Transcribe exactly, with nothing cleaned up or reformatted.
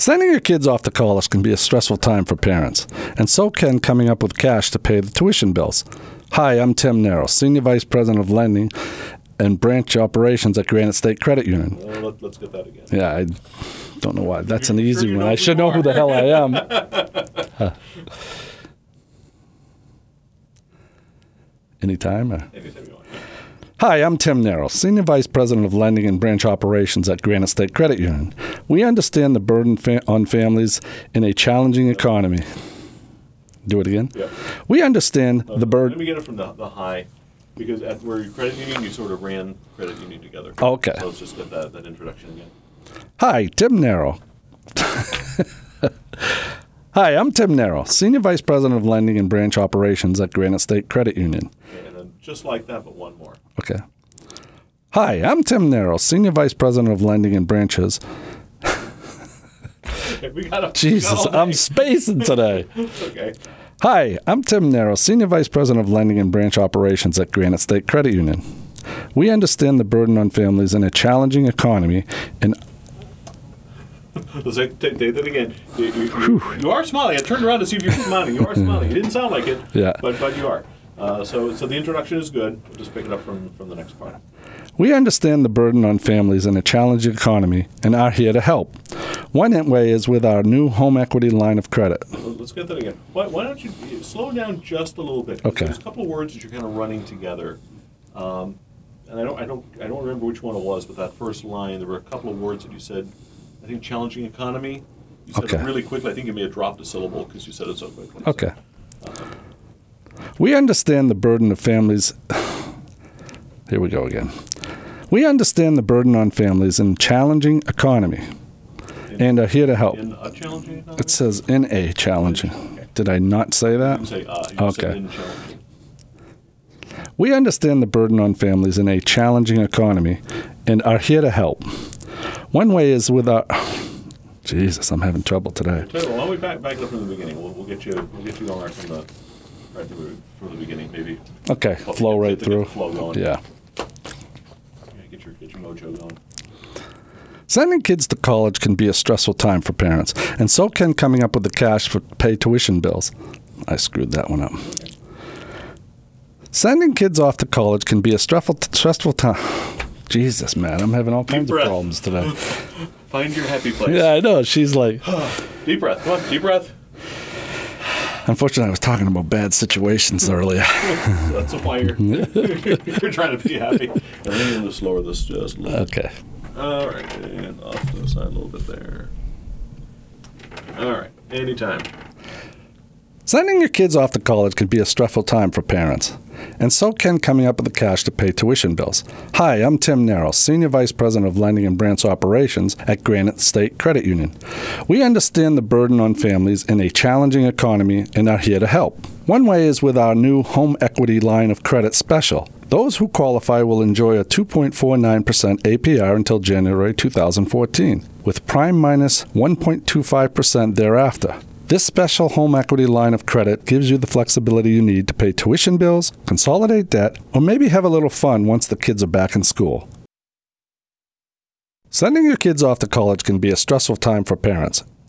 Sending your kids off to college can be a stressful time for parents, and so can coming up with cash to pay the tuition bills. Hi, I'm Tim Nero, Senior Vice President of Lending and Branch Operations at Granite State Credit Union. Well, let, let's get that again. Yeah, I don't know why. That's an You're easy sure you one. know I who should you know who are. the hell I am. Huh. Anytime? Or? Anytime you want. Hi, I'm Tim Nero, Senior Vice President of Lending and Branch Operations at Granite State Credit Union. We understand the burden fa- on families in a challenging economy. Do it again? Yeah. We understand Uh, the Let burden. me get it from the, the high, because at where your credit union, you sort of ran credit union together. Okay. So let's just get that, that introduction again. Hi, Tim Nero. Hi, I'm Tim Nero, Senior Vice President of Lending and Branch Operations at Granite State Credit Union. Okay, and then just like that, but one more. Okay. Hi, I'm Tim Nero, Senior Vice President of Lending and Branches. Okay, we got a, Jesus, we got all I'm day. spacing today. Okay. Hi, I'm Tim Nero, Senior Vice President of Lending and Branch Operations at Granite State Credit Union. We understand the burden on families in a challenging economy, and Let's take, take, take that again. You, you, you, you are smiling. I turned around to see if you were smiling. You are smiling. It didn't sound like it, Yeah. but but you are. Uh, so so the introduction is good. We'll just pick it up from, from the next part. we understand the burden on families in a challenging economy and are here to help. One way is with our new home equity line of credit. Let's get that again. Why, why don't you slow down just a little bit? 'Cause Okay. There's a couple of words that you're kind of running together, um, and I don't, I don't, I don't remember which one it was, but that first line, there were a couple of words that you said. I think challenging economy. You said Okay. it really quickly. I think you may have dropped a syllable because you said it so quickly. Okay. We understand the burden of families. Here we go again. We understand the burden on families in a challenging economy In, and are here to help. in a challenging economy. It says in a challenging. Okay. Did I not say You that? didn't say uh. You Okay. said in challenging. We understand the burden on families in a challenging economy and are here to help. One way is with our. Jesus, I'm having trouble today. Tell you what, why don't we back, back it up from the beginning? We'll, we'll get you we'll get you going right from the right from the, from the beginning, maybe. Okay, Well, flow get- right get the- through. Get the flow going. Yeah. Yeah, get your get your mojo going. Sending kids to college can be a stressful time for parents, and so can coming up with the cash for pay tuition bills. I screwed that one up. Sending kids off to college can be a stressful, stressful time. Jesus, man, I'm having all kinds of breath. problems today. Find your happy place. Yeah, I know. She's like, Deep breath. Come on, deep breath. unfortunately, I was talking about bad situations earlier. That's why you're you're trying to be happy. And then you'll just lower this just a little. Okay. All right, and off to the side a little bit there. All right, anytime. Sending your kids off to college can be a stressful time for parents, and so can coming up with the cash to pay tuition bills. Hi, I'm Tim Nero, Senior Vice President of Lending and Branch Operations at Granite State Credit Union. We understand the burden on families in a challenging economy and are here to help. One way is with our new home equity line of credit special. Those who qualify will enjoy a two point four nine percent A P R until January two thousand fourteen, with prime minus one point two five percent thereafter. This special home equity line of credit gives you the flexibility you need to pay tuition bills, consolidate debt, or maybe have a little fun once the kids are back in school. Sending your kids off to college can be a stressful time for parents,